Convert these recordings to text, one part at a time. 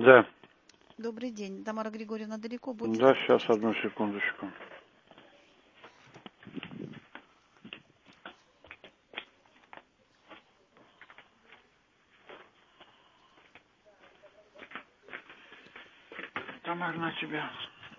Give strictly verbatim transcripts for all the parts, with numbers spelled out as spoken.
Да. Добрый день. Тамара Григорьевна далеко будет? Да, сейчас, одну секундочку. Тамара, на тебя.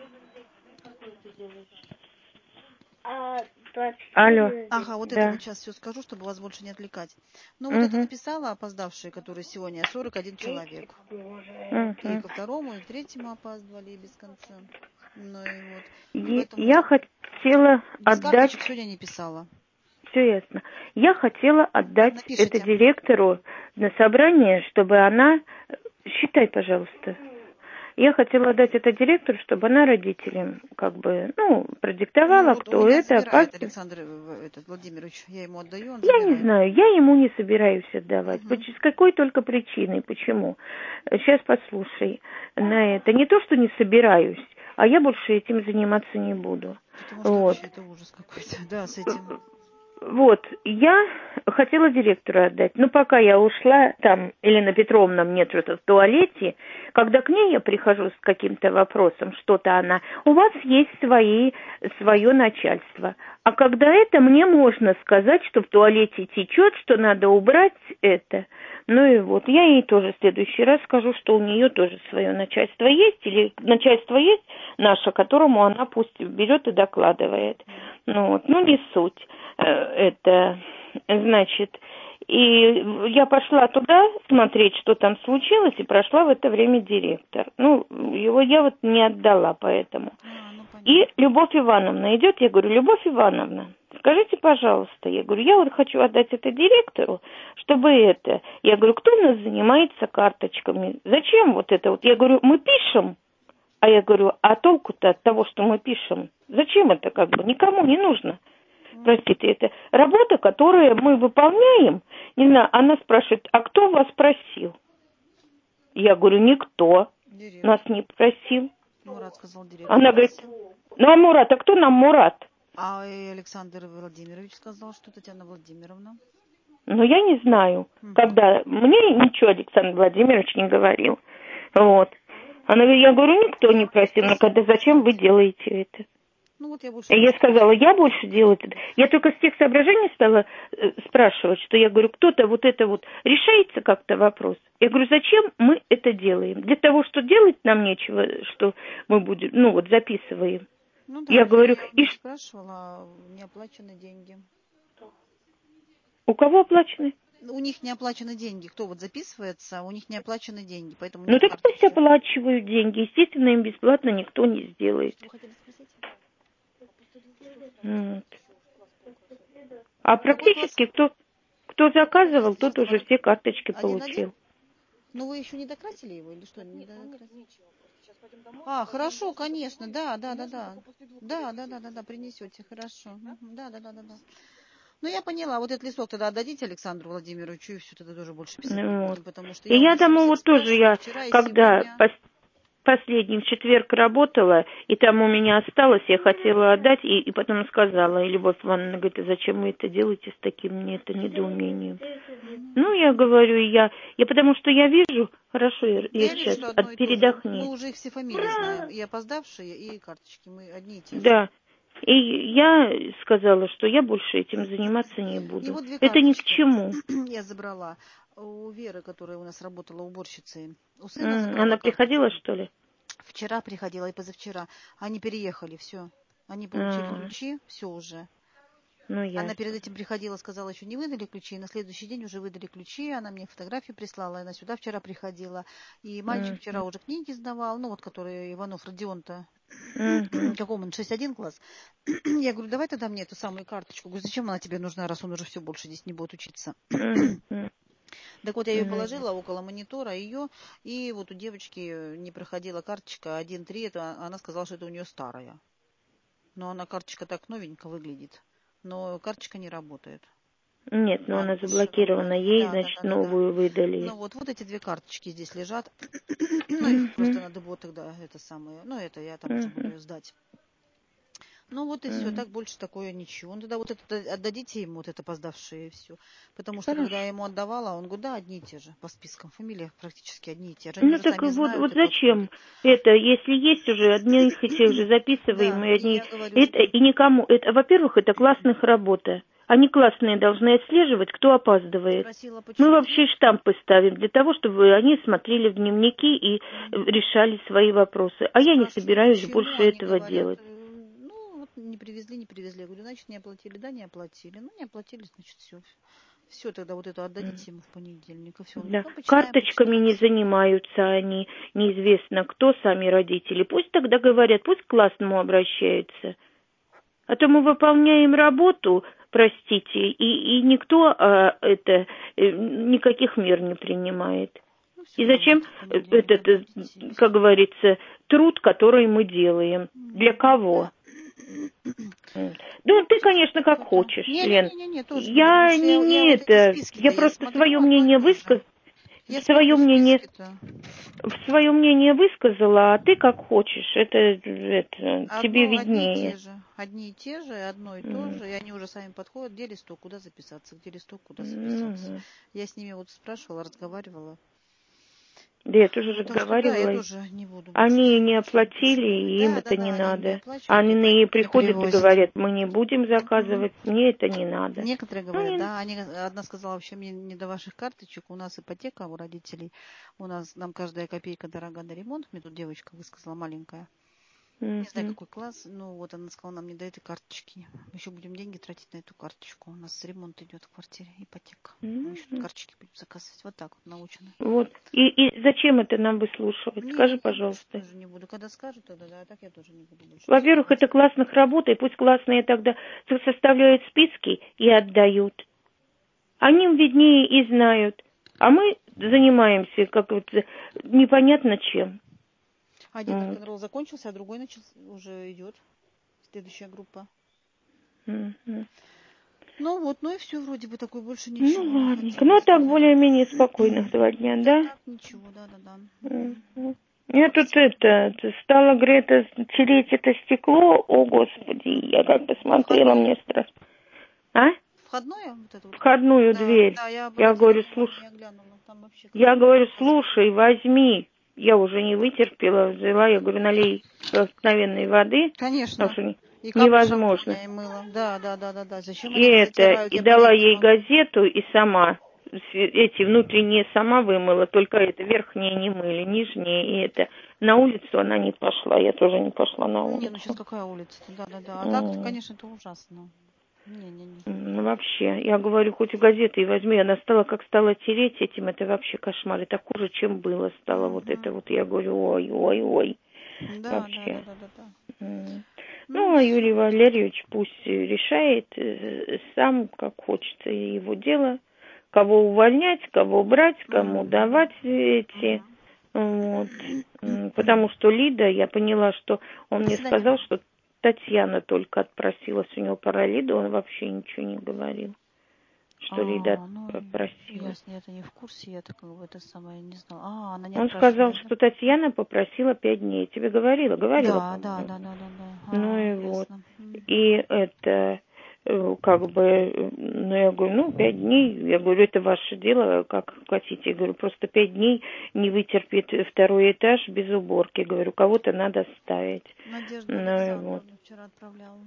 А, двадцать четыре. Алло. Ага, вот Да. это вот сейчас все скажу, чтобы вас больше не отвлекать. Ну, вот Угу. это написала опоздавшие, которые сегодня, сорок один человек. И Угу. ко второму, и к третьему опаздывали, и без конца. Ну и вот. Я Поэтому хотела без отдать... карточек сегодня не писала. Все ясно. Я хотела отдать Напишите. это директору на собрание, чтобы она... Считай, пожалуйста. Я хотела отдать это директору, чтобы она родителям как бы, ну, продиктовала, Ну, вот кто у меня это. забирает Как... Александр э, этот, Владимирович. Я ему отдаю, он Я забирает. не знаю, я ему не собираюсь отдавать. Угу. С какой только причиной, почему? Сейчас послушай на это. Не то, что не собираюсь, а я больше этим заниматься не буду. Потому что Вот. вообще это ужас какой-то, да, с этим. Вот, я хотела директору отдать, но пока я ушла, там Елена Петровна мне что-то в туалете, когда к ней я прихожу с каким-то вопросом, что-то она, у вас есть свои, свое начальство, а когда это, мне можно сказать, что в туалете течет, что надо убрать это. Ну и вот, я ей тоже в следующий раз скажу, что у нее тоже свое начальство есть, или начальство есть наше, которому она пусть берет и докладывает. Ну вот, ну не суть. Это, значит, и я пошла туда смотреть, что там случилось, и прошла в это время директор. Ну, его я вот не отдала поэтому. А, ну, и Любовь Ивановна идет, я говорю, Любовь Ивановна, скажите, пожалуйста, я говорю, я вот хочу отдать это директору, чтобы это, я говорю, кто у нас занимается карточками, зачем вот это вот, я говорю, мы пишем, а я говорю, а толку-то от того, что мы пишем, зачем это как бы, никому не нужно. Простите, это работа, которую мы выполняем. Не знаю, она спрашивает, а кто вас просил? Я говорю, никто директор. нас не просил. Мурат сказал директор. Она говорит, ну а Мурат, а кто нам Мурат? А и Александр Владимирович сказал, что Татьяна Владимировна. Ну я не знаю, Угу. когда мне ничего Александр Владимирович не говорил. Вот. Она говорит, я говорю, никто не просил, но когда зачем вы делаете это? Ну, вот я, больше я сказала, я больше делать это. Я только с тех соображений стала э, спрашивать, что я говорю, кто-то вот это вот решается как-то вопрос. Я говорю, зачем мы это делаем? Для того, что делать нам нечего, что мы будем, ну вот записываем. Ну да, я говорю, я и спрашивала, не оплачены деньги. У кого оплачены? У них не оплачены деньги. Кто вот записывается, у них не оплачены деньги, поэтому ну нет так карточки. пусть оплачивают деньги. Естественно, им бесплатно никто не сделает. Что вы хотели спросить? Вот. А практически кто, кто заказывал, тот уже все карточки Один, получил. один? Ну вы еще не докрасили его или что? Не докрасили? А, хорошо, конечно, да, да, да, да. Да, да, да, да, да, принесете, хорошо. Да, да, да, да, да. Ну, я поняла, вот этот листок тогда отдадите Александру Владимировичу, и все, тогда тоже больше писать Ну, не вот. будем, потому что И я, я я тому вот тоже, я, когда пос, последний в четверг работала, и там у меня осталось, я хотела отдать, и, и потом сказала, и Любовь Ивановна говорит, а зачем вы это делаете с таким мне это недоумением? Mm-hmm. Ну, я говорю, я, я потому что я вижу, хорошо, я, я, я сейчас, вижу, от, передохни. Мы уже их все фамилии знаем, и опоздавшие, и карточки, мы одни и те же. Да. И я сказала, что я больше этим заниматься не буду. Вот это ни к чему. Я забрала у Веры, которая у нас работала уборщицей. У сына mm, забрала Она карточку. приходила, что ли? Вчера приходила и позавчера. Они переехали, все. Они получили А-а-а. ключи, все уже. Ну, она перед этим приходила, сказала, еще не выдали ключи. И на следующий день уже выдали ключи. Она мне фотографию прислала. Она сюда вчера приходила. И мальчик mm-hmm. вчера уже книги сдавал. Ну, вот, который Иванов Родион-то. Mm-hmm. Какому он? шесть один класс. Я говорю, давай тогда мне эту самую карточку. Говорю, зачем она тебе нужна, раз он уже все больше здесь не будет учиться. Mm-hmm. Так вот, я ее положила около монитора, ее, и вот у девочки не проходила карточка один три, это она сказала, что это у нее старая. Но она, карточка так новенько выглядит, но карточка не работает. Нет, но а, она заблокирована, ей, да, значит, да, да, новую да. выдали. Ну вот, вот эти две карточки здесь лежат, ну их просто надо было тогда, это самое, ну это я там уже буду ее сдать. Ну вот и все, так больше такое ничего. Ну тогда вот это отдадите ему, вот это опоздавшее, и все. Потому что Хорошо. когда я ему отдавала, он говорит, да, одни и те же, по спискам, фамилиях практически одни и те же. Они Ну уже так сами вот, знают вот и зачем подходят. это, если есть уже одних и тех же Да, записываемые, и одни, я говорю, это что... и никому, это, во-первых, это классных работа. Они классные должны отслеживать, кто опаздывает. Спросила, Мы почему вообще нет? штампы ставим для того, чтобы они смотрели в дневники и Мгм. решали свои вопросы. А я не Спрашиваю, собираюсь почему, больше они этого говорят, делать. э, ну, вот не привезли, не привезли. Я говорю, значит, не оплатили. Да, не оплатили. Ну, не оплатили, значит, все. Все, тогда вот это отдадите ему в понедельник. И все. Он говорит, Да. ну, почитаем, Карточками почитаем. не Всё. занимаются они, неизвестно кто, сами родители. Пусть тогда говорят, пусть к классному обращаются. А то мы выполняем работу, простите, и, и никто а, это, э, никаких мер не принимает. Ну, все, И зачем давайте в э, понедельник этот, э, отдадите. И как все. говорится, труд, который мы делаем? Для кого? Да. М. Ну, Ну, ты, все конечно, как это. хочешь, Лен. Не-не-не-не, тоже не буду. Потому Я что не, я, я не вот эти это, я списки-то, я просто свое смотрю одно и мнение то же. высказ, Я свое смотрю мнение списки-то. свое мнение высказала, а ты как хочешь. Это, это тебе Одно, одни и те виднее. же. Одни и те же, одно и то М, же. И они уже сами подходят, где листок, куда записаться, где листок, куда записаться. ну, Я с ними вот спрашивала, разговаривала. да, я тоже Так что да, я разговаривала. тоже не буду больше Они не ничего оплатили, присылать. и им Да, да, это не да, они не надо. оплачивают, и Они поэтому не приходят и привозят. говорят, мы не будем Мгм. заказывать, мне это не надо. Некоторые Ну, говорят, не- да, они, одна сказала, вообще мне не до ваших карточек, у нас ипотека у родителей, у нас, нам каждая копейка дорога на ремонт, мне тут девочка высказала маленькая. Не знаю, Мгм. какой класс. Ну, вот она сказала, нам не до этой карточки. Мы еще будем деньги тратить на эту карточку. У нас ремонт идет в квартире, ипотека. Мы еще тут Мгм. карточки будем заказывать. Вот так вот научены. Вот. И, и зачем это нам выслушивать? Скажи, Не-не-не, больше пожалуйста. тоже не буду. Когда скажут, тогда да, а так я тоже не буду больше Во-первых, выступать. это классных работает, пусть классные тогда со- составляют списки и отдают. Они виднее и знают. А мы занимаемся как вот непонятно чем. Один Вот. рок-н-ролл закончился, а другой начал, уже идет. Следующая группа. Мгм. Ну вот, ну и все вроде бы такой, больше Ну, ничего не ладненько. хотела Ну, а так сказать. более-менее спокойных два дня, Да да? так, ничего, да-да-да. Мгм. Мгм. Я тут это, стала, говорит, это, тереть это стекло, о, Господи, я как посмотрела, Входное? мне страшно. А? Входное? Вот это вот. Входную Да, дверь. да, я Я обратила говорю, внимание, слушай, я глянула. Там вообще я какая-то говорю, позор. слушай, возьми. Я уже не вытерпела, взяла, я говорю, налей обыкновенной воды, потому Конечно. что не- И капли невозможно. шампуня и мыла. Да, да, да, да, да. Зачем И они это это, затирают, и я дала понять не ей могу. газету, и сама с- эти внутренние сама вымыла, только это верхние не мыли, нижние, и это. На улицу она не пошла, я тоже не пошла на Не, ну сейчас улицу. какая улица-то? Да, да, да. А так, М, конечно, это ужасно. Не-не-не. Ну, вообще, я говорю, хоть газеты и возьми, она стала, как стала тереть этим, это вообще кошмар, это хуже, чем было стало, вот это Мгм. вот, я говорю, ой, ой, ой, Да, да, да, вообще. да, да, да. М. Ну, Ну, а все. Юрий Валерьевич пусть решает э, сам, как хочется, его дело, кого увольнять, кого брать, кому давать эти, вот. М, Потому что Лида, я поняла, что он До мне свидания. сказал, что Татьяна только отпросилась у него про Лиду, он вообще ничего не говорил, что Лида А, ну, отпросилась. ясно, я-то не в курсе, я-то как бы это самое не знала. А, она не Он сказал, отпрашивает, да? что Татьяна попросила пять дней. Тебе говорила? Говорила, Да, да, по-моему. да, да, да, да. Ну А, и вот. ясно. Мгм. И это, э, как бы, э, ну, я говорю, ну, пять дней. Я говорю, это ваше дело, как хотите. Я говорю, просто пять дней не вытерпит второй этаж без уборки. Говорю, кого-то надо ставить. Надежда Ну и вот. Александровна вчера отправляла.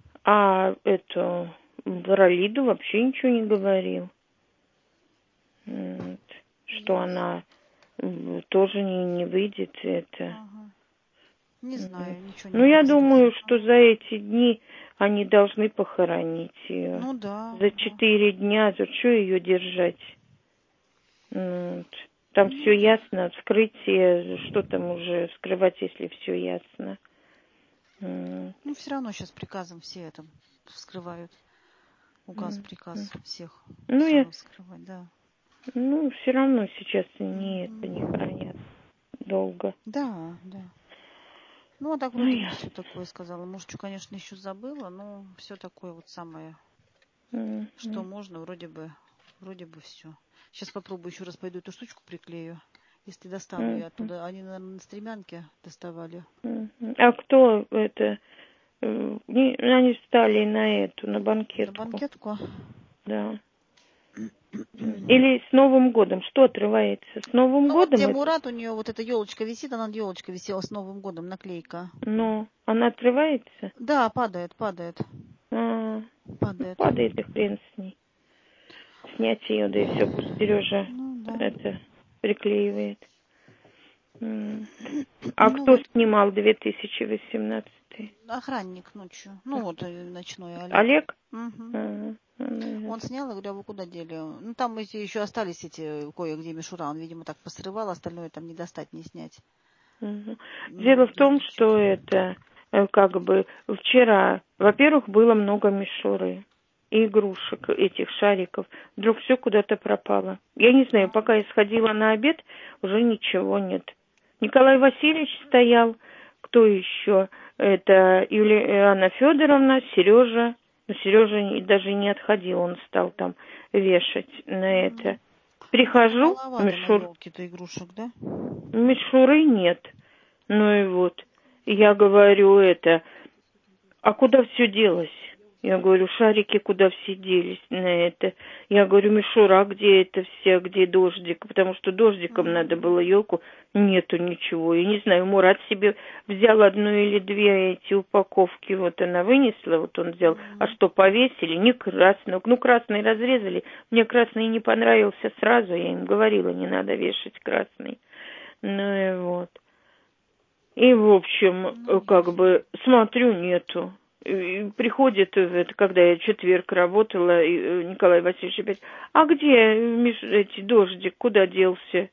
А это, про Лиду вообще ничего не говорил. Вот. Что Ясно. она м, тоже не, не выйдет, это. Ага. Не Мгм. знаю, ничего не Ну, я говорил. думаю, что за эти дни они должны похоронить ее. Ну да, За да. четыре дня, за что ее держать? Ну, вот. Там все Ну, ясно, вскрытие, что там уже скрывать, если все ясно. М, ну все равно сейчас приказом все это вскрывают. Указ, м, м. приказ всех Ну, все я, равно вскрывать, да. ну, все равно сейчас не это не Мгм. хранят долго. Да, да. Ну, а так Ну, вроде бы все ясно. такое сказала. Может, что, конечно, еще забыла, но все такое вот самое, М, что м, можно, вроде бы, вроде бы все. Сейчас попробую еще раз пойду эту штучку приклею. Если достану м, я м, оттуда. Они, наверное, на стремянке доставали. м, м. А кто это? Не, они встали на эту, на банкетку. На банкетку? Да. Или с Новым годом. Что отрывается? С Новым ну, годом? Вот где это... Мурат, у нее вот эта елочка висит, она елочка висела с Новым годом, наклейка. Ну, она отрывается? Да, падает, падает. А, падает. Падает и хрен с ней. Снять ее, да и все, пусть Сережа ну, да. это приклеивает. А ну, кто вот. снимал две тысячи восемнадцатый? Охранник ночью. Ну, вот ночной Олег. Олег? Угу. А, Он снял, я говорю, а вы куда дели? Ну, там эти еще остались эти кое-где мишура. Он, видимо, так посрывал, остальное там не достать, не снять. Угу. Ну, Дело в том, чуть-чуть. что это как бы вчера, во-первых, было много мишуры и игрушек, этих шариков. Вдруг все куда-то пропало. Я не знаю, пока я сходила на обед, уже ничего нет. Николай Васильевич стоял, кто еще? Это Юлиана Федоровна, Сережа. Но Сережа даже не отходил, он стал там вешать на это. Прихожу, мишур... на елке-то игрушек, да? мишуры нет. Ну и вот. Я говорю это, а куда все делось? Я говорю, шарики куда все делись на это? Я говорю, мишура, где это все, где дождик? Потому что дождиком mm-hmm. надо было елку. Нету ничего. Я не знаю, Мурат себе взял одну или две эти упаковки. Вот она вынесла, вот он взял. Mm-hmm. А что, повесили? Не красную. Ну, красный разрезали. Мне красный не понравился сразу. Я им говорила, не надо вешать красный. Ну и вот. И, в общем, ну, как бы, смотрю, нету. И приходит, это, когда я в четверг работала, и Николай Васильевич опять, а где эти дождик, куда делся?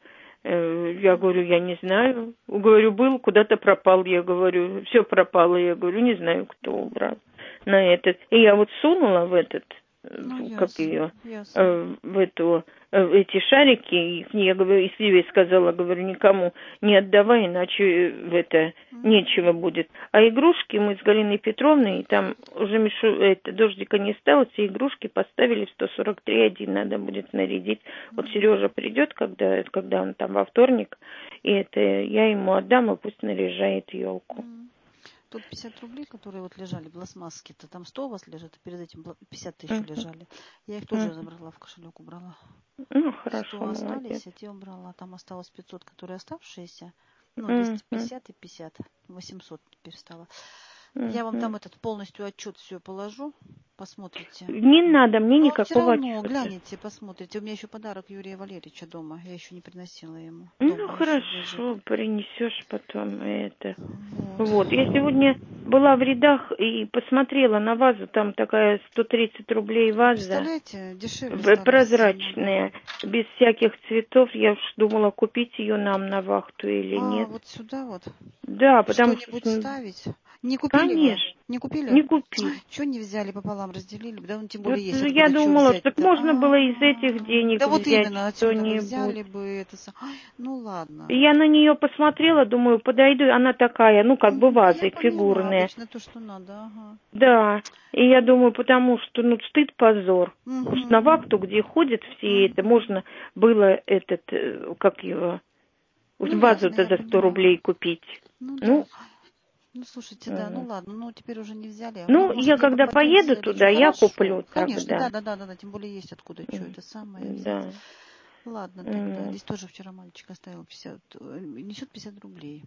Я говорю, я не знаю. Говорю, был, куда-то пропал, я говорю, все пропало, я говорю, не знаю, кто убрал на этот. И я вот сунула в этот, ну, как ясно, ее, ясно. в эту, в эти шарики, я говорю, и Сливе сказала, говорю, никому не отдавай, иначе в это mm-hmm. нечего будет. А игрушки мы с Галиной Петровной, там уже Мишу, это, дождика не стало, все игрушки поставили в сто сорок три один, надо будет нарядить. Mm-hmm. Вот Сережа придет, когда, когда он там во вторник, и это я ему отдам, и пусть наряжает елку. Mm-hmm. Тут пятьдесят рублей, которые вот лежали, пластмасски-то, там сто у вас лежит, а перед этим пятьдесят тысяч uh-huh. лежали. Я их тоже uh-huh. забрала, в кошелек убрала. Ну, хорошо, сто остались, молодец. а те убрала. Там осталось пятьсот, которые оставшиеся. Ну, двести пятьдесят uh-huh. и пятьдесят. восемьсот теперь стало. Uh-huh. Я вам там этот полностью отчет все положу. Посмотрите. Не надо мне но никакого все равно отчета. Глянете, посмотрите. У меня еще подарок Юрия Валерьевича дома. Я еще не приносила ему. Ну, дома хорошо, принесешь потом это. Вот. вот. Я сегодня была в рядах и посмотрела на вазу. Там такая сто тридцать рублей ваза. Представляете, дешевле прозрачная, без всяких цветов. Я уж думала, купить ее нам на вахту или а, нет. вот сюда вот? Да, потому что... что... ставить? Не купили Конечно. Вы? Не купили? Не купили. Что не взяли, пополам разделили? Да, ну, тем более вот есть я думала, взять, что да? можно было из этих денег да вот взять именно отсюда что-нибудь. взяли бы это. Ну ладно. Я на нее посмотрела, думаю, подойду, она такая, ну как бы ваза фигурная. Обычно то, что надо, ага. Да, и я думаю, потому что, ну, стыд, позор. Угу. На вахту, где ходят все угу. это, можно было этот, как его, ну, вазу-то за сто рублей купить. Ну, ну да. Ну, слушайте, да, ну ладно, ну теперь уже не взяли. Ну, ну я когда поеду туда, я куплю. Конечно, тогда. да, да, да, да, тем более есть откуда, что это самое. Да. Ладно, тогда. Здесь тоже вчера мальчик оставил пятьдесят, несет пятьдесят рублей.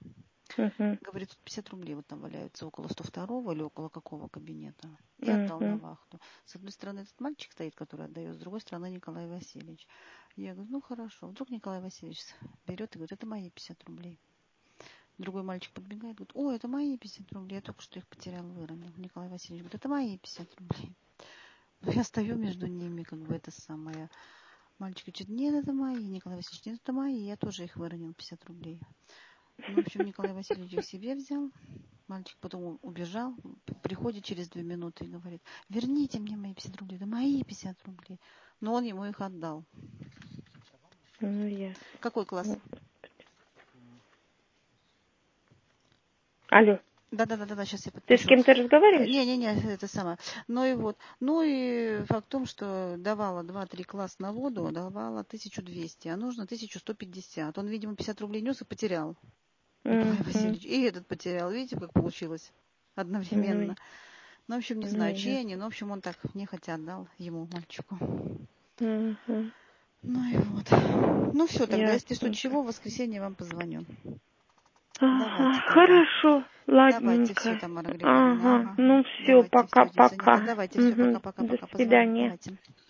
Uh-huh. Говорит, пятьдесят рублей вот там валяются около сто второго или около какого кабинета. И отдал uh-huh. на вахту. С одной стороны этот мальчик стоит, который отдает, с другой стороны Николай Васильевич. Я говорю, ну хорошо. Вдруг Николай Васильевич берет и говорит, это мои пятьдесят рублей. Другой мальчик подбегает, говорит, о, это мои пятьдесят рублей, я только что их потерял, выронил. Николай Васильевич говорит, это мои пятьдесят рублей. Но я стою между ними, как бы это самое. Мальчик говорит, нет, это мои. Николай Васильевич, нет, это мои, я тоже их выронил, пятьдесят рублей. Ну, в общем, Николай Васильевич их себе взял. Мальчик потом убежал, приходит через две минуты и говорит, верните мне мои пятьдесят рублей, да мои пятьдесят рублей. Но он ему их отдал. Ну, я... Какой класс? Алло. Да-да-да, сейчас я подпишу. Ты с кем-то разговариваешь? Не-не-не, это самое. Ну и вот. Ну и факт в том, что давала два-три класса на воду, давала тысячу двести, а нужно тысячу сто пятьдесят. Он, видимо, пятьдесят рублей нес и потерял. Николай mm-hmm. Васильевич. И этот потерял. Видите, как получилось? одновременно. Мгм. Ну, в общем, не знаю, Мгм. чьи они, но, в общем, он так нехотя отдал ему, мальчику. Мгм. Ну и вот. Ну все, тогда, если что Ясненько. чего, в воскресенье вам позвоню. Ага, Давайте тогда. хорошо, Давайте все, ладненько. Тамара Григорьевна. Ага, Ага. ну все, Давайте, все, Денисонька. пока-пока. Давайте, все, Мгм. До пока-пока-пока. Позвоню. свидания. Давайте.